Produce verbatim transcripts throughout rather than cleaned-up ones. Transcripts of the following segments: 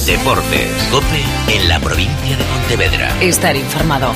Deportes. COPE en la provincia de Pontevedra. Estar informado.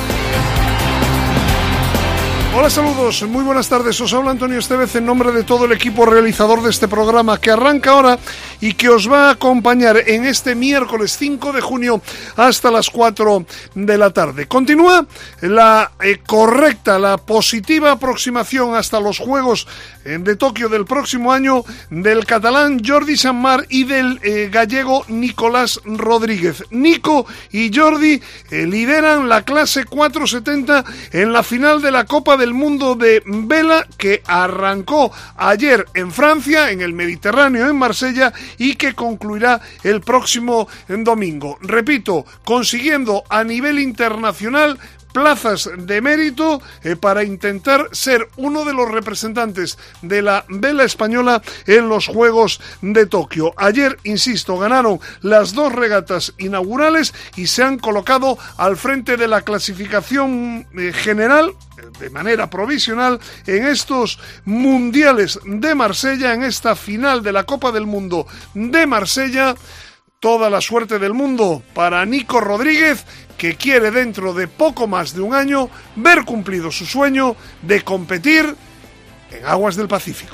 Hola, saludos, muy buenas tardes. Os habla Antonio Estevez en nombre de todo el equipo realizador de este programa que arranca ahora y que os va a acompañar en este miércoles cinco de junio hasta las cuatro de la tarde. Continúa la eh, correcta, la positiva aproximación hasta los Juegos eh, de Tokio del próximo año del catalán Jordi Sanmar y del eh, gallego Nicolás Rodríguez. Nico y Jordi eh, lideran la clase cuatrocientos setenta en la final de la Copa del Mundo de Vela que arrancó ayer en Francia, en el Mediterráneo, en Marsella, y que concluirá el próximo domingo. Repito, consiguiendo a nivel internacional plazas de mérito eh, para intentar ser uno de los representantes de la vela española en los Juegos de Tokio. Ayer, insisto, ganaron las dos regatas inaugurales y se han colocado al frente de la clasificación eh, general de manera provisional en estos mundiales de Marsella, en esta final de la Copa del Mundo de Marsella. Toda la suerte del mundo para Nico Rodríguez, que quiere dentro de poco más de un año ver cumplido su sueño de competir en aguas del Pacífico.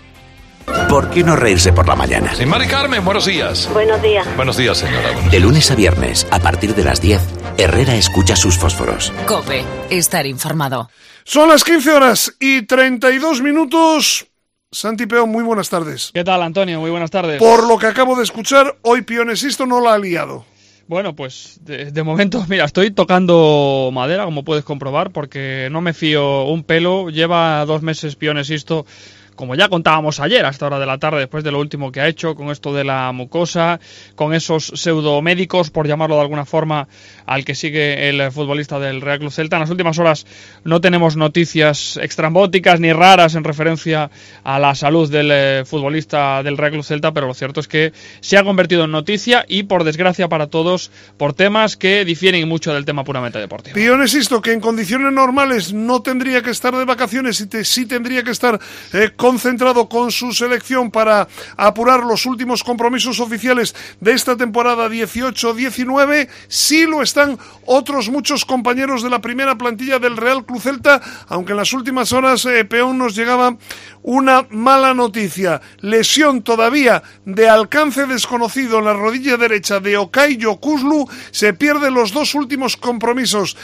¿Por qué no reírse por la mañana? Sí, Mari Carmen, buenos días. Buenos días. Buenos días, señora. Buenos de lunes a viernes, a partir de las diez, Herrera escucha sus fósforos. COPE, estar informado. Son las quince horas y treinta y dos minutos. Santi Peón, muy buenas tardes. ¿Qué tal, Antonio? Muy buenas tardes. Por lo que acabo de escuchar, hoy Pionesisto no la ha liado. Bueno, pues de, de momento, mira, estoy tocando madera, como puedes comprobar, porque no me fío un pelo. Lleva dos meses Pionesisto, como ya contábamos ayer, a esta hora de la tarde, después de lo último que ha hecho, con esto de la mucosa, con esos pseudomédicos, por llamarlo de alguna forma, al que sigue el futbolista del Real Club Celta. En las últimas horas no tenemos noticias extrambóticas ni raras en referencia a la salud del eh, futbolista del Real Club Celta, pero lo cierto es que se ha convertido en noticia y, por desgracia para todos, por temas que difieren mucho del tema puramente deportivo. Pionesisto, que en condiciones normales no tendría que estar de vacaciones y te, sí tendría que estar eh, concentrado con su selección para apurar los últimos compromisos oficiales de esta temporada dieciocho diecinueve, sí lo están otros muchos compañeros de la primera plantilla del Real Club Celta, aunque en las últimas horas eh, Peón nos llegaba una mala noticia, lesión todavía de alcance desconocido en la rodilla derecha de Okay Yokuşlu, se pierden los dos últimos compromisos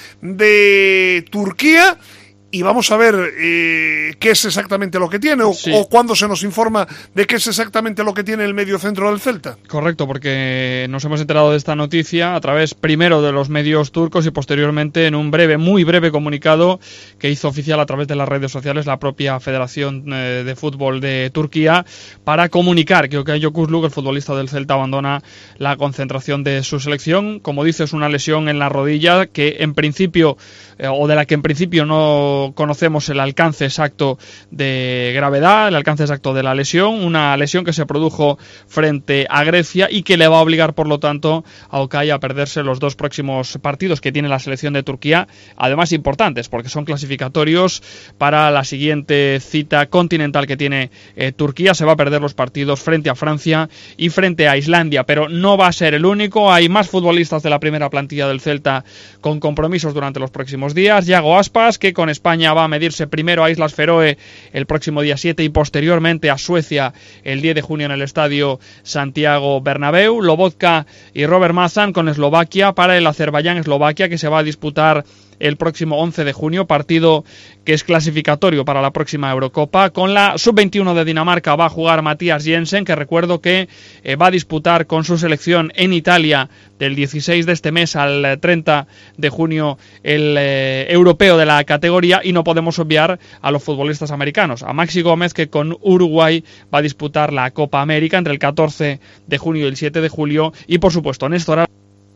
de Turquía. Y vamos a ver eh, qué es exactamente lo que tiene o, sí. o cuándo se nos informa de qué es exactamente lo que tiene el mediocentro del Celta. Correcto, porque nos hemos enterado de esta noticia a través primero de los medios turcos y posteriormente en un breve, muy breve comunicado que hizo oficial a través de las redes sociales la propia Federación eh, de Fútbol de Turquía para comunicar que Okay Yokuşlu, el futbolista del Celta, abandona la concentración de su selección. Como dice, es una lesión en la rodilla que en principio, eh, o de la que en principio no conocemos el alcance exacto de gravedad, el alcance exacto de la lesión, una lesión que se produjo frente a Grecia y que le va a obligar, por lo tanto, a Okay a perderse los dos próximos partidos que tiene la selección de Turquía, además importantes, porque son clasificatorios para la siguiente cita continental que tiene eh, Turquía. Se va a perder los partidos frente a Francia y frente a Islandia, pero no va a ser el único. Hay más futbolistas de la primera plantilla del Celta con compromisos durante los próximos días. Yago Aspas, que con España España va a medirse primero a Islas Feroe el próximo día siete y posteriormente a Suecia el diez de junio en el estadio Santiago Bernabéu. Lobotka y Robert Mazan con Eslovaquia para el Azerbaiyán-Eslovaquia, que se va a disputar el próximo once de junio, partido que es clasificatorio para la próxima Eurocopa. Con la sub veintiuno de Dinamarca va a jugar Matías Jensen, que recuerdo que eh, va a disputar con su selección en Italia del dieciséis de este mes al treinta de junio el eh, europeo de la categoría, y no podemos obviar a los futbolistas americanos, a Maxi Gómez, que con Uruguay va a disputar la Copa América entre el catorce de junio y el siete de julio, y por supuesto Néstor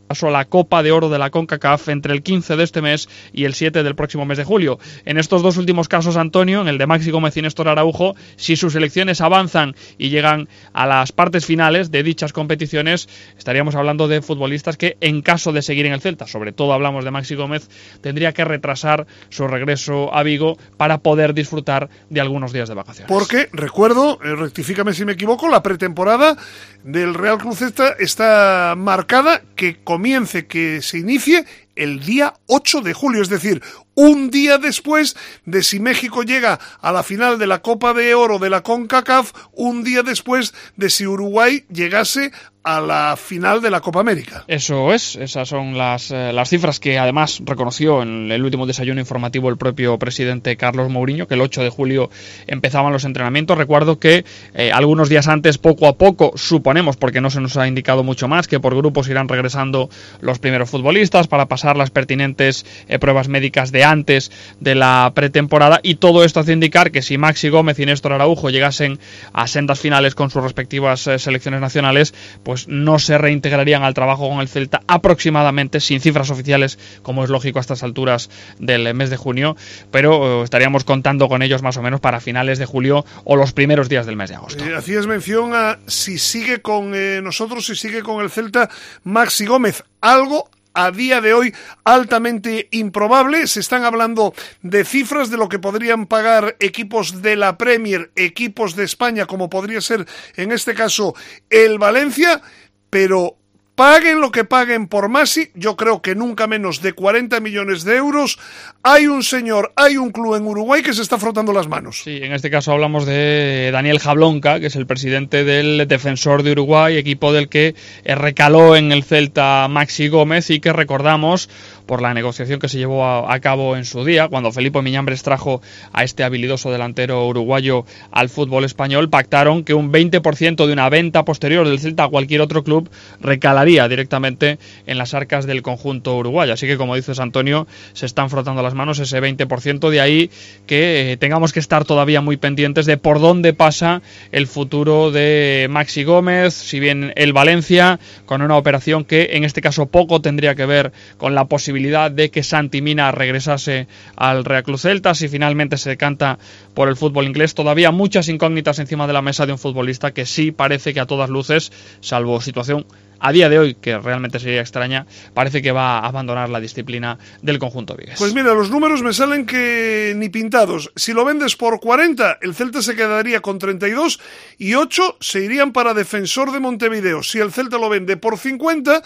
pasó la Copa de Oro de la CONCACAF entre el quince de este mes y el siete del próximo mes de julio. En estos dos últimos casos, Antonio, en el de Maxi Gómez y Néstor Araujo, si sus selecciones avanzan y llegan a las partes finales de dichas competiciones, estaríamos hablando de futbolistas que, en caso de seguir en el Celta, sobre todo hablamos de Maxi Gómez, tendría que retrasar su regreso a Vigo para poder disfrutar de algunos días de vacaciones. Porque, recuerdo, eh, rectifícame si me equivoco, la pretemporada del Real Club Celta está marcada que comience, que se inicie el día ocho de julio, es decir, un día después de si México llega a la final de la Copa de Oro de la CONCACAF, un día después de si Uruguay llegase a la final de la Copa América. Eso es, esas son las, eh, las cifras que además reconoció en el último desayuno informativo el propio presidente Carlos Mourinho, que el ocho de julio empezaban los entrenamientos. Recuerdo que eh, algunos días antes, poco a poco, suponemos, porque no se nos ha indicado mucho más, que por grupos irán regresando los primeros futbolistas para pasar las pertinentes eh, pruebas médicas de antes de la pretemporada, y todo esto hace indicar que si Maxi Gómez y Néstor Araujo llegasen a sendas finales con sus respectivas eh, selecciones nacionales, pues pues no se reintegrarían al trabajo con el Celta aproximadamente, sin cifras oficiales, como es lógico a estas alturas del mes de junio, pero eh, estaríamos contando con ellos más o menos para finales de julio o los primeros días del mes de agosto. Eh, hacías mención a si sigue con eh, nosotros, si sigue con el Celta Maxi Gómez, algo a día de hoy altamente improbable. Se están hablando de cifras de lo que podrían pagar equipos de la Premier, equipos de España, como podría ser en este caso el Valencia, pero paguen lo que paguen por Maxi, yo creo que nunca menos de cuarenta millones de euros. Hay un señor, hay un club en Uruguay que se está frotando las manos. Sí, en este caso hablamos de Daniel Jablonka, que es el presidente del Defensor de Uruguay, equipo del que recaló en el Celta Maxi Gómez y que recordamos por la negociación que se llevó a, a cabo en su día, cuando Felipe Miñambres trajo a este habilidoso delantero uruguayo al fútbol español, pactaron que un veinte por ciento de una venta posterior del Celta a cualquier otro club recalaría directamente en las arcas del conjunto uruguayo. Así que, como dices, Antonio, se están frotando las manos ese veinte por ciento, de ahí que eh, tengamos que estar todavía muy pendientes de por dónde pasa el futuro de Maxi Gómez, si bien el Valencia, con una operación que en este caso poco tendría que ver con la posibilidad de que Santi Mina regresase al Real Club Celta, si finalmente se decanta por el fútbol inglés. Todavía muchas incógnitas encima de la mesa de un futbolista que sí parece que a todas luces, salvo situación a día de hoy que realmente sería extraña, parece que va a abandonar la disciplina del conjunto vigués. Pues mira, los números me salen que ni pintados. Si lo vendes por cuarenta, el Celta se quedaría con treinta y dos y ocho se irían para Defensor de Montevideo. Si el Celta lo vende por cincuenta,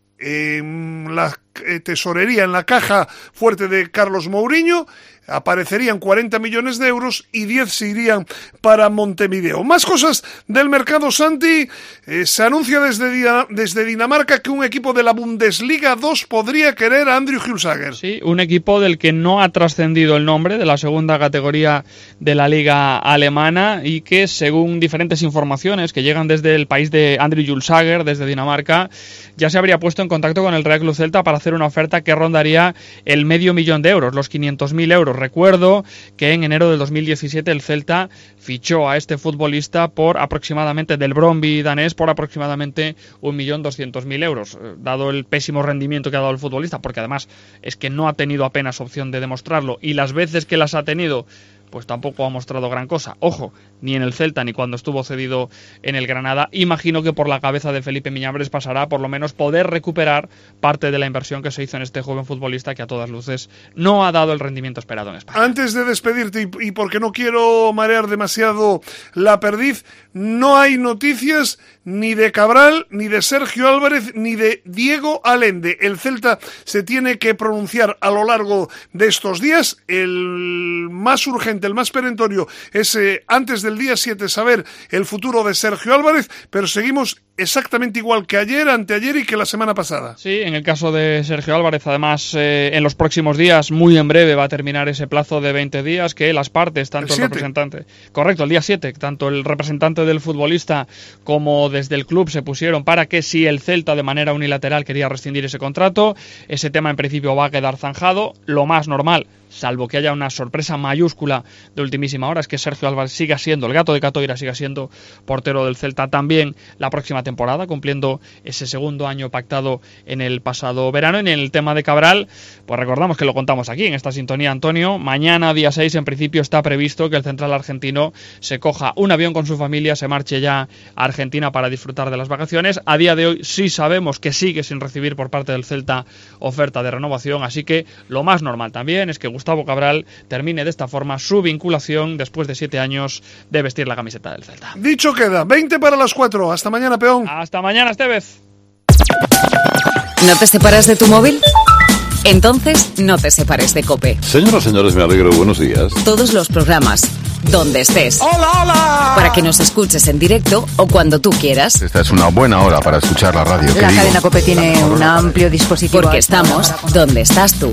en la tesorería, en la caja fuerte de Carlos Mourinho, aparecerían cuarenta millones de euros y diez se irían para Montevideo. Más cosas del mercado, Santi. Eh, se anuncia desde, desde Dinamarca que un equipo de la Bundesliga dos podría querer a Andrew Hulsager. Sí, un equipo del que no ha trascendido el nombre, de la segunda categoría de la liga alemana, y que, según diferentes informaciones que llegan desde el país de Andrew Hulsager, desde Dinamarca, ya se habría puesto en contacto con el Real Club Celta para hacer una oferta que rondaría el medio millón de euros, los quinientos mil euros. Recuerdo que en enero del dos mil diecisiete el Celta fichó a este futbolista por aproximadamente, del Brøndby danés, por aproximadamente un millón doscientos mil euros. Dado el pésimo rendimiento que ha dado el futbolista, porque además es que no ha tenido apenas opción de demostrarlo, y las veces que las ha tenido, pues tampoco ha mostrado gran cosa. Ojo, ni en el Celta ni cuando estuvo cedido en el Granada. Imagino que por la cabeza de Felipe Miñambres pasará por lo menos poder recuperar parte de la inversión que se hizo en este joven futbolista que a todas luces no ha dado el rendimiento esperado en España. Antes de despedirte, y, y porque no quiero marear demasiado la perdiz, no hay noticias ni de Cabral, ni de Sergio Álvarez, ni de Diego Allende. El Celta se tiene que pronunciar a lo largo de estos días. El más urgente, el más perentorio es eh, antes del día siete saber el futuro de Sergio Álvarez, pero seguimos exactamente igual que ayer, anteayer y que la semana pasada. Sí, en el caso de Sergio Álvarez, además, eh, en los próximos días, muy en breve, va a terminar ese plazo de veinte días que las partes, tanto el, el representante, correcto, el día siete, tanto el representante del futbolista como desde el club se pusieron para que, si el Celta de manera unilateral quería rescindir ese contrato, ese tema en principio va a quedar zanjado. Lo más normal, salvo que haya una sorpresa mayúscula de ultimísima hora, es que Sergio Álvarez siga siendo, el gato de Catoira siga siendo portero del Celta también la próxima temporada. temporada, cumpliendo ese segundo año pactado en el pasado verano. En el tema de Cabral, pues recordamos que lo contamos aquí en esta sintonía, Antonio. Mañana, día seis, en principio está previsto que el central argentino se coja un avión con su familia, se marche ya a Argentina para disfrutar de las vacaciones. A día de hoy sí sabemos que sigue sin recibir por parte del Celta oferta de renovación, así que lo más normal también es que Gustavo Cabral termine de esta forma su vinculación después de siete años de vestir la camiseta del Celta. Dicho queda, veinte para las cuatro. Hasta mañana, peón. Hasta mañana, Estevez. ¿No te separas de tu móvil? Entonces, no te separes de COPE. Señoras, señores, me alegro. Buenos días. Todos los programas, donde estés. ¡Hola, hola! Para que nos escuches en directo o cuando tú quieras. Esta es una buena hora para escuchar la radio. La cadena COPE tiene un amplio dispositivo. Porque estamos donde estás tú.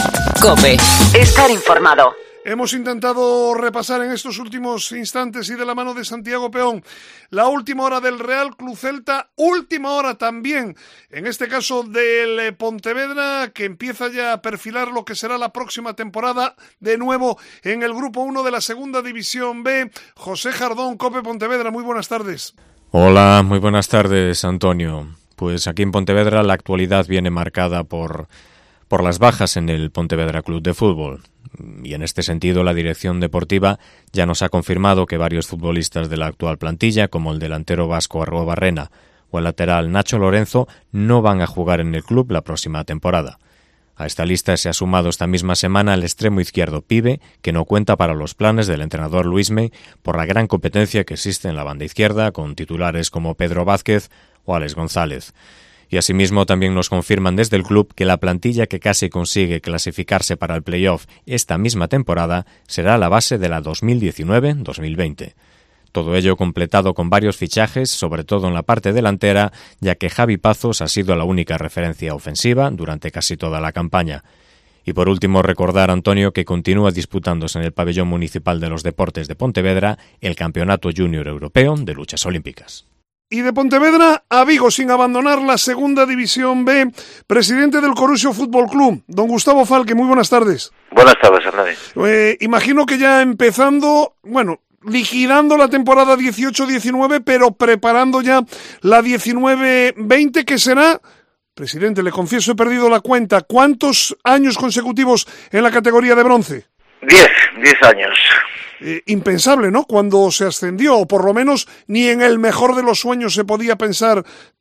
COPE. Estar informado. Hemos intentado repasar en estos últimos instantes y de la mano de Santiago Peón la última hora del Real Club Celta, última hora también, en este caso del Pontevedra, que empieza ya a perfilar lo que será la próxima temporada, de nuevo en el Grupo uno de la Segunda División B. José Jardón, COPE Pontevedra, muy buenas tardes. Hola, muy buenas tardes, Antonio. Pues aquí en Pontevedra la actualidad viene marcada por, por las bajas en el Pontevedra Club de Fútbol. Y en este sentido, la dirección deportiva ya nos ha confirmado que varios futbolistas de la actual plantilla, como el delantero vasco Arruabarrena o el lateral Nacho Lorenzo, no van a jugar en el club la próxima temporada. A esta lista se ha sumado esta misma semana el extremo izquierdo Pibe, que no cuenta para los planes del entrenador Luismi por la gran competencia que existe en la banda izquierda, con titulares como Pedro Vázquez o Alex González. Y asimismo también nos confirman desde el club que la plantilla que casi consigue clasificarse para el playoff esta misma temporada será la base de la dos mil diecinueve dos mil veinte. Todo ello completado con varios fichajes, sobre todo en la parte delantera, ya que Javi Pazos ha sido la única referencia ofensiva durante casi toda la campaña. Y por último, recordar, Antonio, que continúa disputándose en el pabellón municipal de los deportes de Pontevedra el Campeonato Júnior Europeo de Luchas Olímpicas. Y de Pontevedra a Vigo, sin abandonar la Segunda División B, presidente del Corusio Fútbol Club, don Gustavo Falque, muy buenas tardes. Buenas tardes, Hernández. Eh, imagino que ya empezando, bueno, liquidando la temporada dieciocho diecinueve, pero preparando ya la diecinueve veinte, que será, presidente, le confieso, he perdido la cuenta, ¿cuántos años consecutivos en la categoría de bronce? Diez, diez años. Eh, impensable, ¿no? Cuando se ascendió, o por lo menos ni en el mejor de los sueños se podía pensar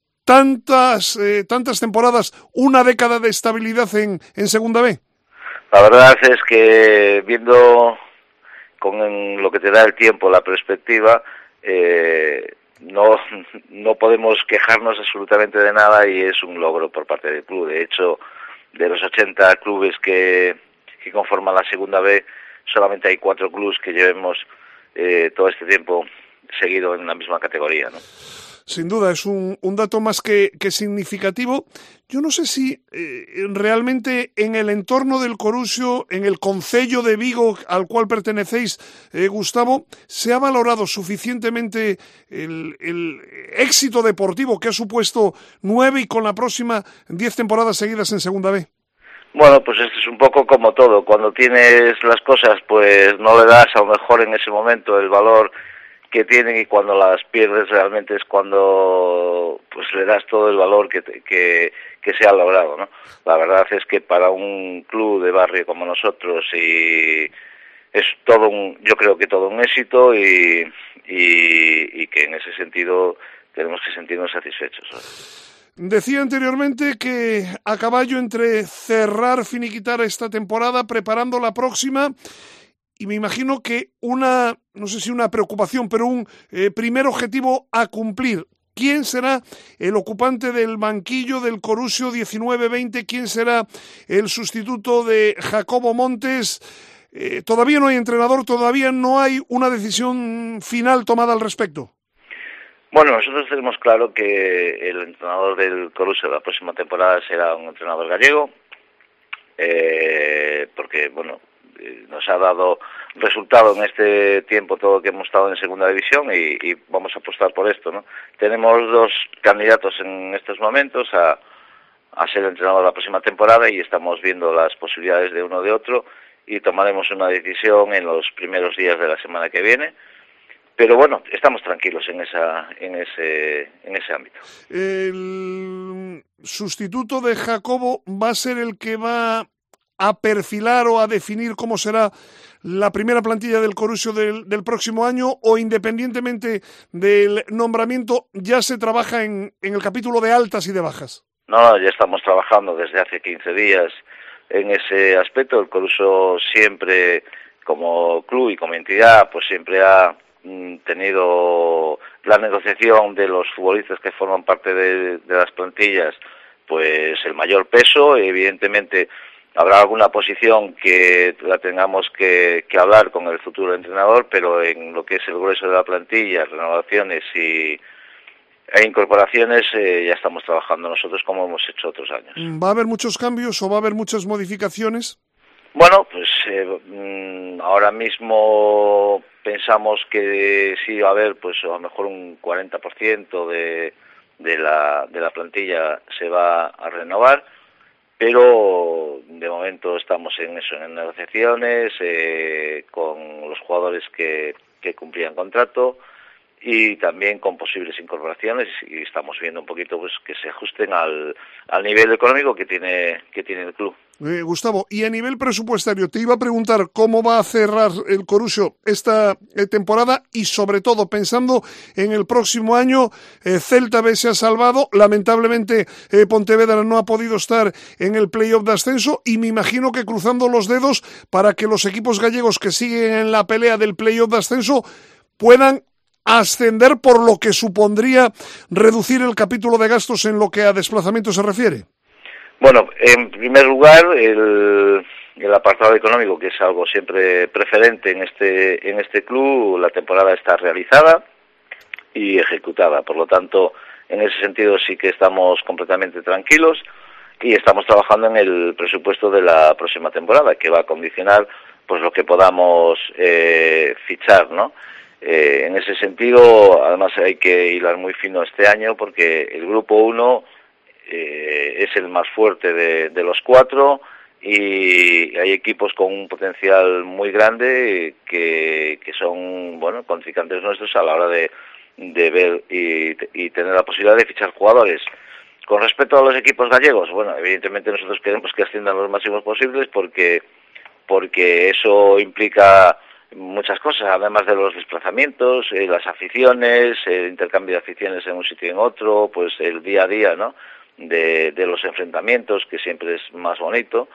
tantas eh, tantas temporadas, una década de estabilidad en, en Segunda B. La verdad es que viendo con lo que te da el tiempo, la perspectiva, eh, no, no podemos quejarnos absolutamente de nada y es un logro por parte del club. De hecho, de los ochenta clubes que, que conforman la Segunda B, solamente hay cuatro clubes que llevemos eh, todo este tiempo seguido en la misma categoría, ¿no? Sin duda, es un, un dato más que, que significativo. Yo no sé si eh, realmente en el entorno del Corusio, en el concello de Vigo al cual pertenecéis, eh, Gustavo, se ha valorado suficientemente el, el éxito deportivo que ha supuesto nueve y con la próxima diez temporadas seguidas en Segunda B. Bueno, pues esto es un poco como todo. Cuando tienes las cosas, pues no le das a lo mejor en ese momento el valor que tienen, y cuando las pierdes realmente es cuando pues le das todo el valor que, te, que, que se ha logrado, ¿no? La verdad es que para un club de barrio como nosotros, y es todo un, yo creo que todo un éxito, y, y, y que en ese sentido tenemos que sentirnos satisfechos, ¿no? Decía anteriormente que a caballo entre cerrar, finiquitar esta temporada, preparando la próxima, y me imagino que una, no sé si una preocupación, pero un eh, primer objetivo a cumplir. ¿Quién será el ocupante del banquillo del Corusio diecinueve veinte? ¿Quién será el sustituto de Jacobo Montes? Eh, todavía no hay entrenador, todavía no hay una decisión final tomada al respecto. Bueno, nosotros tenemos claro que el entrenador del Corusio de la próxima temporada será un entrenador gallego, eh, porque, bueno, nos ha dado resultado en este tiempo todo que hemos estado en Segunda División, y, y vamos a apostar por esto, ¿no? Tenemos dos candidatos en estos momentos a, a ser entrenador la próxima temporada, y estamos viendo las posibilidades de uno o de otro, y tomaremos una decisión en los primeros días de la semana que viene. pero bueno, estamos tranquilos en esa en ese en ese ámbito. El sustituto de Jacobo va a ser el que va a perfilar o a definir cómo será la primera plantilla del Corusio del, del próximo año, o independientemente del nombramiento ya se trabaja en, en el capítulo de altas y de bajas. No, ya estamos trabajando desde hace quince días en ese aspecto. El Coruso siempre, como club y como entidad, pues siempre ha mm, tenido la negociación de los futbolistas que forman parte de, de las plantillas, pues el mayor peso. Evidentemente habrá alguna posición que la tengamos que, que hablar con el futuro entrenador, pero en lo que es el grueso de la plantilla, renovaciones y e incorporaciones, eh, ya estamos trabajando nosotros como hemos hecho otros años. ¿Va a haber muchos cambios o va a haber muchas modificaciones? Bueno, pues eh, ahora mismo pensamos que sí va a haber, pues a lo mejor un cuarenta por ciento de, de, la, de la plantilla se va a renovar, pero de momento estamos en eso, en negociaciones eh, con los jugadores que, que cumplían contrato y también con posibles incorporaciones, y estamos viendo un poquito pues que se ajusten al, al nivel económico que tiene que tiene el club. Eh, Gustavo, y a nivel presupuestario, te iba a preguntar cómo va a cerrar el Corusio esta eh, temporada y sobre todo pensando en el próximo año. eh, Celta B se ha salvado, lamentablemente eh, Pontevedra no ha podido estar en el playoff de ascenso, y me imagino que cruzando los dedos para que los equipos gallegos que siguen en la pelea del playoff de ascenso puedan ascender, por lo que supondría reducir el capítulo de gastos en lo que a desplazamiento se refiere. Bueno, en primer lugar, el, el apartado económico, que es algo siempre preferente en este en este club. La temporada está realizada y ejecutada, por lo tanto, en ese sentido sí que estamos completamente tranquilos y estamos trabajando en el presupuesto de la próxima temporada, que va a condicionar pues lo que podamos eh, fichar, ¿no? Eh, en ese sentido, además hay que hilar muy fino este año, porque el grupo uno eh, es el más fuerte de, de los cuatro, y hay equipos con un potencial muy grande que, que son, bueno, contrincantes nuestros a la hora de, de ver y, y tener la posibilidad de fichar jugadores. Con respecto a los equipos gallegos, bueno, evidentemente nosotros queremos que asciendan los máximos posibles, porque porque eso implica muchas cosas, además de los desplazamientos, eh, las aficiones, el intercambio de aficiones en un sitio y en otro, pues el día a día, ¿no?, de, de los enfrentamientos, que siempre es más bonito.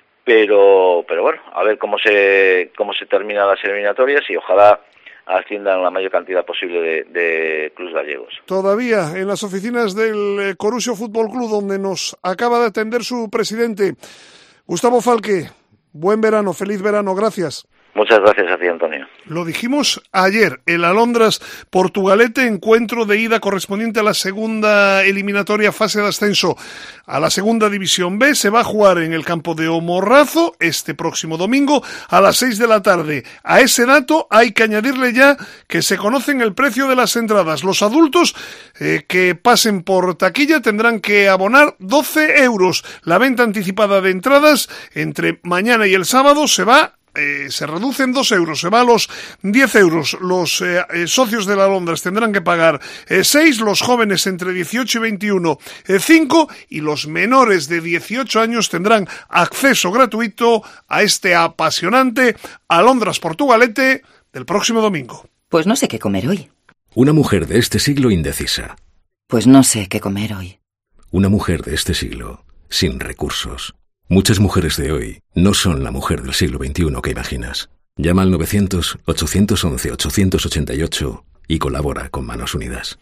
Pero pero bueno, a ver cómo se cómo se terminan las eliminatorias, y ojalá asciendan la mayor cantidad posible de, de clubes gallegos. Todavía en las oficinas del Corusio Fútbol Club, donde nos acaba de atender su presidente, Gustavo Falque. Buen verano, feliz verano, gracias. Muchas gracias a ti, Antonio. Lo dijimos ayer, el Alondras Portugalete, encuentro de ida correspondiente a la segunda eliminatoria fase de ascenso a la segunda división B, se va a jugar en el campo de Omorrazo este próximo domingo a las seis de la tarde. A ese dato hay que añadirle ya que se conocen el precio de las entradas. Los adultos eh, que pasen por taquilla tendrán que abonar doce euros. La venta anticipada de entradas entre mañana y el sábado se va Eh, se reduce en dos euros, se va a los diez euros. Los eh, eh, socios de la Alondras tendrán que pagar eh, seis, los jóvenes entre dieciocho y veintiuno, eh, cinco, y los menores de dieciocho años tendrán acceso gratuito a este apasionante Alondras Portugalete del próximo domingo. Pues no sé qué comer hoy. Una mujer de este siglo indecisa. Pues no sé qué comer hoy. Una mujer de este siglo sin recursos. Muchas mujeres de hoy no son la mujer del siglo veintiuno que imaginas. Llama al novecientos, ochocientos once, ochocientos ochenta y ocho y colabora con Manos Unidas.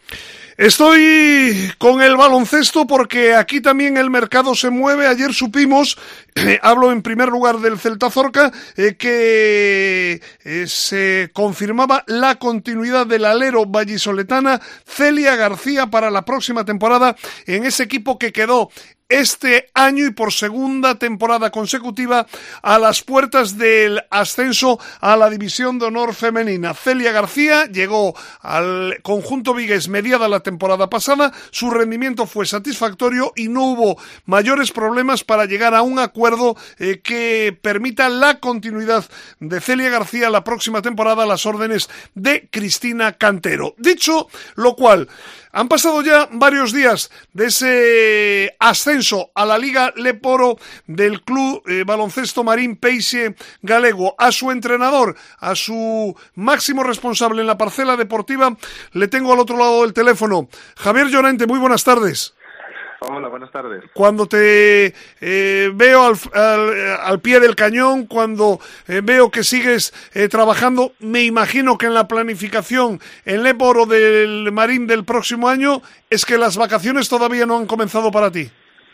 Estoy con el baloncesto porque aquí también el mercado se mueve. Ayer supimos, eh, hablo en primer lugar del Celta Zorca, eh, que eh, se confirmaba la continuidad del alero vallisoletana Celia García para la próxima temporada en ese equipo que quedó este año y por segunda temporada consecutiva a las puertas del ascenso a la División de Honor femenina. Celia García llegó al conjunto vigués mediada la temporada pasada, su rendimiento fue satisfactorio y no hubo mayores problemas para llegar a un acuerdo eh, que permita la continuidad de Celia García la próxima temporada a las órdenes de Cristina Cantero. Dicho lo cual, han pasado ya varios días de ese ascenso a la Liga Leporo del club eh, baloncesto Marín Peixe Galego. A su entrenador, a su máximo responsable en la parcela deportiva, le tengo al otro lado del teléfono. Javier Llorente, muy buenas tardes. Hola, buenas tardes. Cuando te eh, veo al, al, al pie del cañón, cuando eh, veo que sigues eh, trabajando, me imagino que en la planificación en Leporo del Marín del próximo año es que las vacaciones todavía no han comenzado para ti.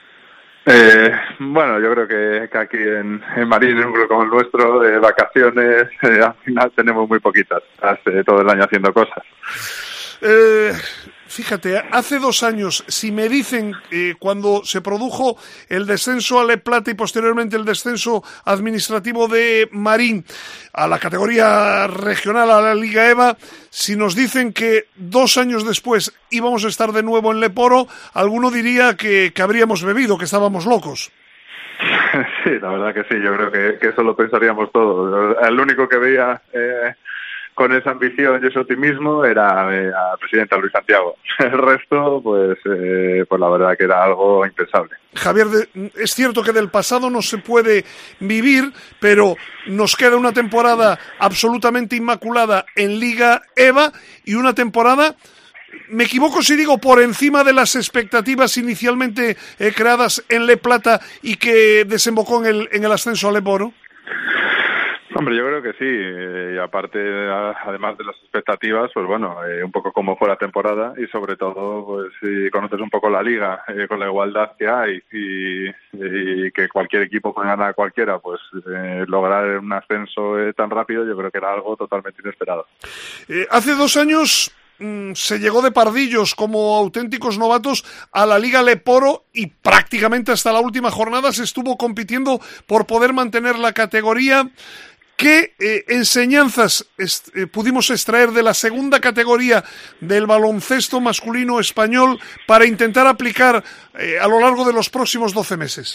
Eh, bueno, yo creo que, que aquí en, en Marín, en un club como el nuestro, de vacaciones, eh, al final tenemos muy poquitas, hace todo el año haciendo cosas. Eh... Fíjate, hace dos años, si me dicen eh, cuando se produjo el descenso a Le Plata y posteriormente el descenso administrativo de Marín a la categoría regional, a la Liga EVA, si nos dicen que dos años después íbamos a estar de nuevo en Leporo, alguno diría que, que habríamos bebido, que estábamos locos. Sí, la verdad que sí, yo creo que, que eso lo pensaríamos todos. El único que veía eh, con esa ambición y ese optimismo era eh, al presidente Luis Santiago. El resto, pues, eh, pues la verdad que era algo impensable. Javier, es cierto que del pasado no se puede vivir, pero nos queda una temporada absolutamente inmaculada en Liga EVA y una temporada, me equivoco si digo, por encima de las expectativas inicialmente eh, creadas en Le Plata y que desembocó en el, en el ascenso a Leporo. Hombre, yo creo que sí, eh, y aparte, a, además de las expectativas, pues bueno, eh, un poco como fue la temporada y sobre todo, pues si conoces un poco la liga, eh, con la igualdad que hay y, y que cualquier equipo puede ganar a cualquiera, pues eh, lograr un ascenso eh, tan rápido, yo creo que era algo totalmente inesperado. Eh, hace dos años mmm, se llegó de pardillos como auténticos novatos a la Liga Leporo y prácticamente hasta la última jornada se estuvo compitiendo por poder mantener la categoría. ¿Qué eh, enseñanzas est- eh, pudimos extraer de la segunda categoría del baloncesto masculino español para intentar aplicar eh, a lo largo de los próximos doce meses?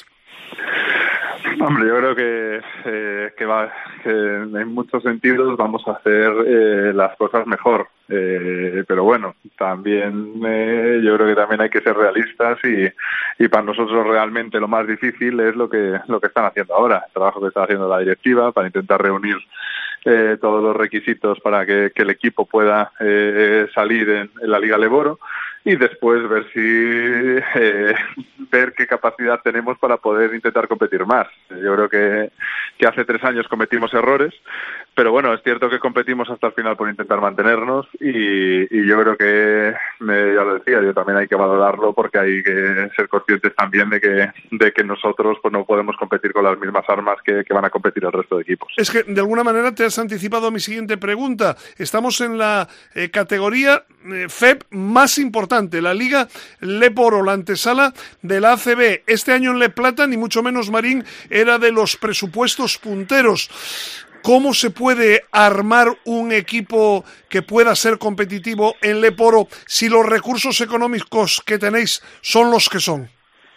Hombre, yo creo que, eh, que, va, que en muchos sentidos vamos a hacer eh, las cosas mejor. Eh, pero bueno, también eh, yo creo que también hay que ser realistas y, y para nosotros realmente lo más difícil es lo que lo que están haciendo ahora, el trabajo que está haciendo la directiva para intentar reunir eh, todos los requisitos para que, que el equipo pueda eh, salir en, en la Liga Leporo y después ver si eh, ver qué capacidad tenemos para poder intentar competir más. Yo creo que, que hace tres años cometimos errores, pero bueno, es cierto que competimos hasta el final por intentar mantenernos y, y yo creo que, me, ya lo decía, yo también hay que valorarlo porque hay que ser conscientes también de que de que nosotros pues no podemos competir con las mismas armas que, que van a competir el resto de equipos. Es que de alguna manera te has anticipado a mi siguiente pregunta. Estamos en la eh, categoría eh, F E B más importante, la Liga Leporo, la antesala de la A C B. Este año en Le Plata, ni mucho menos Marín, era de los presupuestos punteros. ¿Cómo se puede armar un equipo que pueda ser competitivo en Leporo si los recursos económicos que tenéis son los que son?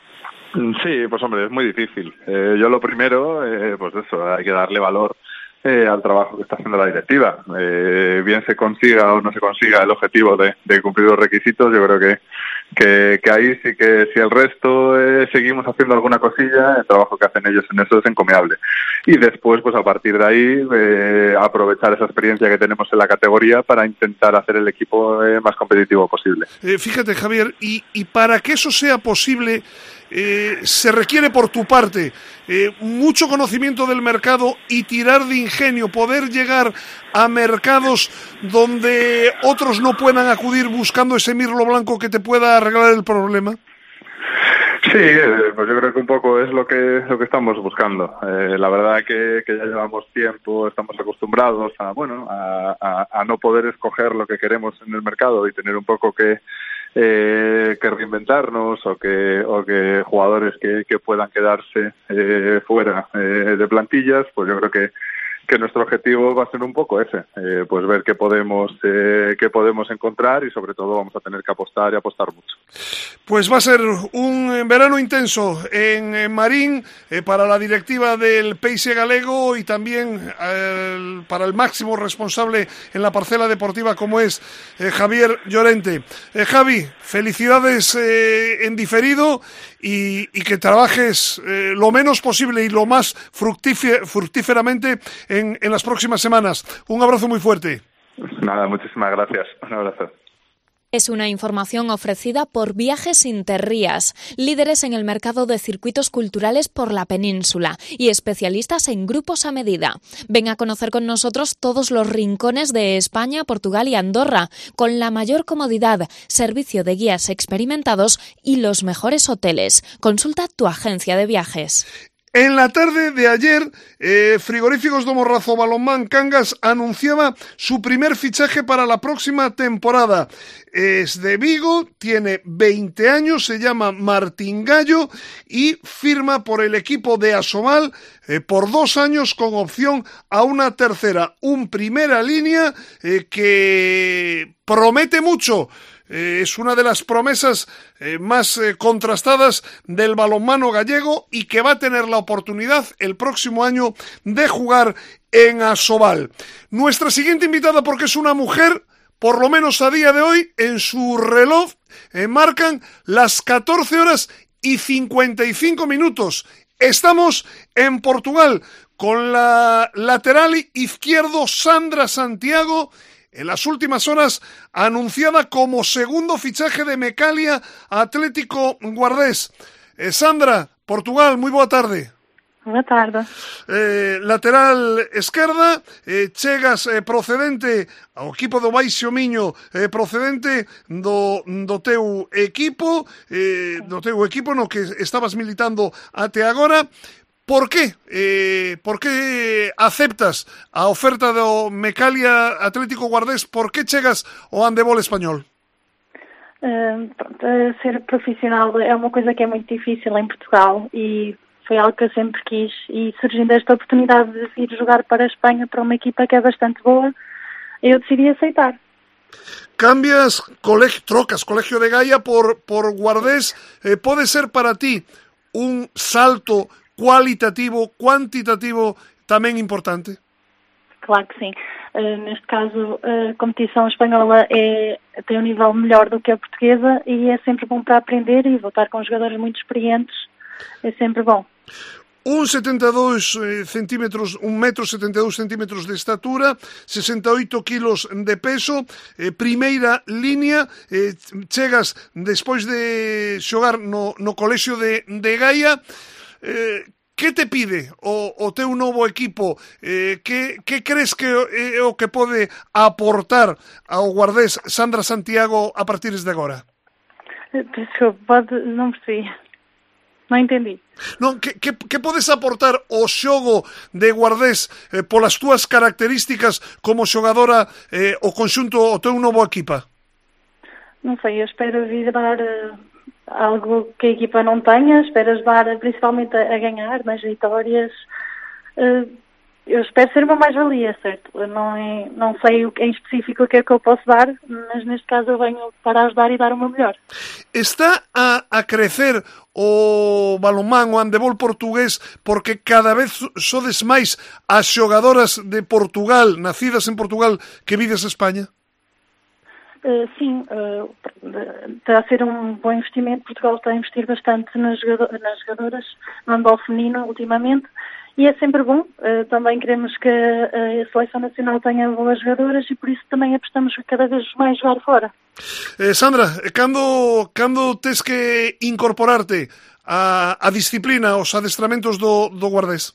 Sí, pues hombre, es muy difícil. Eh, yo lo primero, eh, pues eso, hay que darle valor eh, al trabajo que está haciendo la directiva. Eh, bien se consiga o no se consiga el objetivo de, de cumplir los requisitos, yo creo que Que, que ahí sí que si el resto eh, seguimos haciendo alguna cosilla, el trabajo que hacen ellos en eso es encomiable. Y después, pues a partir de ahí, eh, aprovechar esa experiencia que tenemos en la categoría para intentar hacer el equipo eh, más competitivo posible. Eh, fíjate, Javier, y, y para que eso sea posible, eh, se requiere por tu parte eh, mucho conocimiento del mercado y tirar de ingenio, poder llegar a mercados donde otros no puedan acudir buscando ese mirlo blanco que te pueda arreglar el problema. Sí, eh, pues yo creo que un poco es lo que lo que estamos buscando. Eh, la verdad que, que ya llevamos tiempo, estamos acostumbrados a bueno a, a, a no poder escoger lo que queremos en el mercado y tener un poco que eh, que reinventarnos o que o que jugadores que, que puedan quedarse eh, fuera eh, de plantillas. Pues yo creo que que nuestro objetivo va a ser un poco ese, eh, pues ver qué podemos eh, qué podemos encontrar y sobre todo vamos a tener que apostar y apostar mucho. Pues va a ser un verano intenso en, en Marín eh, para la directiva del Peixe Galego y también eh, para el máximo responsable en la parcela deportiva como es eh, Javier Llorente. Eh, Javi, felicidades eh, en diferido y, y que trabajes eh, lo menos posible y lo más fructífer- fructíferamente en, en las próximas semanas. Un abrazo muy fuerte. Nada, muchísimas gracias. Un abrazo. Es una información ofrecida por Viajes Interrías, líderes en el mercado de circuitos culturales por la península y especialistas en grupos a medida. Ven a conocer con nosotros todos los rincones de España, Portugal y Andorra, con la mayor comodidad, servicio de guías experimentados y los mejores hoteles. Consulta tu agencia de viajes. En la tarde de ayer, eh, Frigoríficos do Morrazo Balonmán Cangas anunciaba su primer fichaje para la próxima temporada. Es de Vigo, tiene veinte años, se llama Martín Gallo y firma por el equipo de Asobal eh, por dos años con opción a una tercera. Un primera línea eh, que promete mucho. Eh, es una de las promesas eh, más eh, contrastadas del balonmano gallego y que va a tener la oportunidad el próximo año de jugar en Asobal. Nuestra siguiente invitada, porque es una mujer, por lo menos a día de hoy, en su reloj eh, marcan las catorce horas y cincuenta y cinco minutos. Estamos en Portugal con la lateral izquierdo Sandra Santiago, en las últimas horas anunciada como segundo fichaje de Mecalia Atlético Guardés. Eh, Sandra, Portugal, muy boa tarde. Boa tarde. Eh, lateral esquerda, eh, chegas eh, procedente ao equipo do Baixo Miño, eh, procedente do, do teu equipo, eh, do teu equipo no que estabas militando até agora. Por qué? Eh, por qué aceptas a oferta do Mecalia Atlético Guardés? Por que chegas ao handebol español? Uh, pronto, ser profissional é uma coisa que é muito difícil em Portugal e foi algo que eu sempre quis, e surgindo esta oportunidade de ir jogar para a Espanha, para uma equipa que é bastante boa, eu decidi aceitar. Cambias, colegio, trocas Colegio de Gaia por, por Guardés. Eh, pode ser para ti un salto cualitativo, cuantitativo tamén importante? Claro que sim. Uh, neste caso, a competição espanhola é, tem um nível melhor do que a portuguesa e é sempre bom para aprender e voltar com jogadores muito experientes. É sempre bom. Un setenta e dous centímetros, un metro setenta e dous centímetros de estatura, sesenta e oito kilos de peso, eh, primeira línea, eh, chegas despois de xogar no, no colexio de, de Gaia. Eh, que te pide o, o teu novo equipo? Eh, que, que crees que é o que pode aportar ao Guardés Sandra Santiago a partir de agora? Desculpa, pode, non percebi. Non entendi. Non, que, que, que podes aportar ao xogo de Guardés eh, polas túas características como xogadora eh, o conxunto o teu novo equipa? Non sei, eu espero vir dar uh, algo que a equipa não tenha, espero ajudar principalmente a, a ganhar nas vitórias. Uh, eu espero ser uma mais-valia, certo? Eu não, é, não sei o que, em específico o que é que eu posso dar, mas neste caso eu venho para ajudar e dar o meu melhor. Está a, a crecer o balonmán, o handebol portugués, porque cada vez sodes máis as xogadoras de Portugal, nacidas en Portugal, que vides a España? Uh, sim, uh, está a ser um bom investimento. Portugal está a investir bastante nas, jogador, nas jogadoras, no handball feminino ultimamente, e é sempre bom. Uh, também queremos que a Seleção Nacional tenha boas jogadoras e por isso também apostamos cada vez mais jogar fora. Eh, Sandra, cando, cando tes que incorporarte a, a disciplina, aos adestramentos do, do Guardés?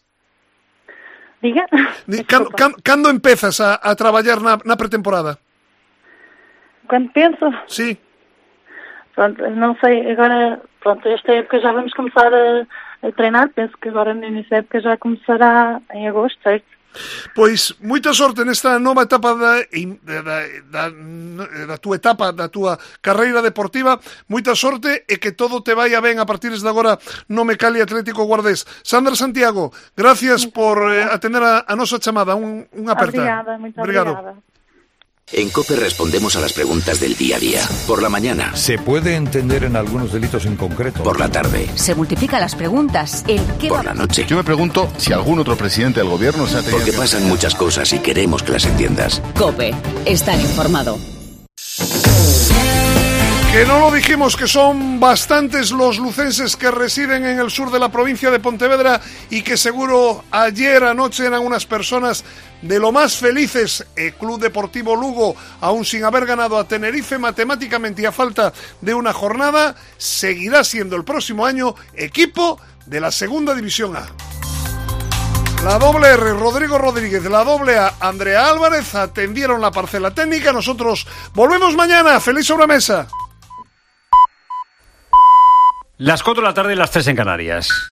Diga? Cando, cando, cando empezas a, a traballar na, na pretemporada? Quando penso? Sim. Pronto, não sei, agora, pronto, esta época já vamos começar a, a treinar, penso que agora no início da época já começará em agosto, certo? Pois moita sorte nesta nova etapa da, da, da, da túa etapa, da túa carreira deportiva, moita sorte e que todo te vaya ben a partir de agora no Mecali Atlético Guardés. Sandra Santiago, gracias por eh, atender a, a nosa chamada, un, un aperta. Obrigada, moito obrigada. En COPE respondemos a las preguntas del día a día. Por la mañana. Se puede entender en algunos delitos en concreto. Por la tarde. Se multiplican las preguntas. ¿El qué Por va? la noche. Yo me pregunto si algún otro presidente del gobierno se ha tenido Porque que... pasan muchas cosas y queremos que las entiendas. COPE. Estar informado. Que no lo dijimos, que son bastantes los lucenses que residen en el sur de la provincia de Pontevedra y que seguro ayer anoche eran unas personas de lo más felices. El Club Deportivo Lugo, aún sin haber ganado a Tenerife matemáticamente y a falta de una jornada, seguirá siendo el próximo año equipo de la Segunda División A. La doble R, Rodrigo Rodríguez, la doble A, Andrea Álvarez, atendieron la parcela técnica. Nosotros volvemos mañana. ¡Feliz sobremesa! Las cuatro de la tarde y las tres en Canarias.